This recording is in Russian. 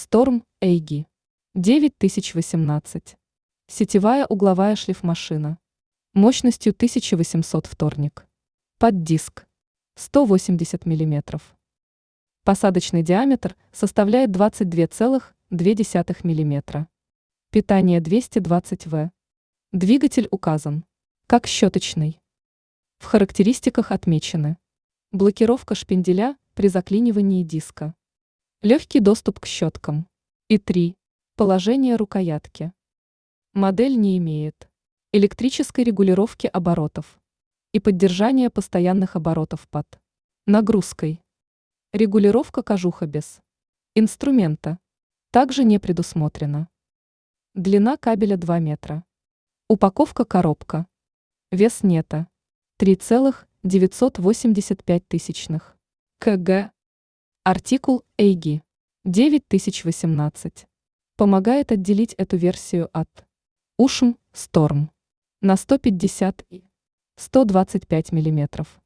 Storm AG 9018. Сетевая угловая шлифмашина. Мощностью 1800 вторник. Под диск 180 мм. Посадочный диаметр составляет 22,2 мм. Питание 220 В. Двигатель указан как щеточный. В характеристиках отмечены: блокировка шпинделя при заклинивании диска, легкий доступ к щеткам и 3. Положение рукоятки. Модель не имеет электрической регулировки оборотов и поддержания постоянных оборотов под нагрузкой. Регулировка кожуха без инструмента также не предусмотрена. Длина кабеля 2 метра. Упаковка коробка. Вес нета 3,985 кг. Артикул AG 9018. Помогает отделить эту версию от USHM Storm на 150 и 125 мм.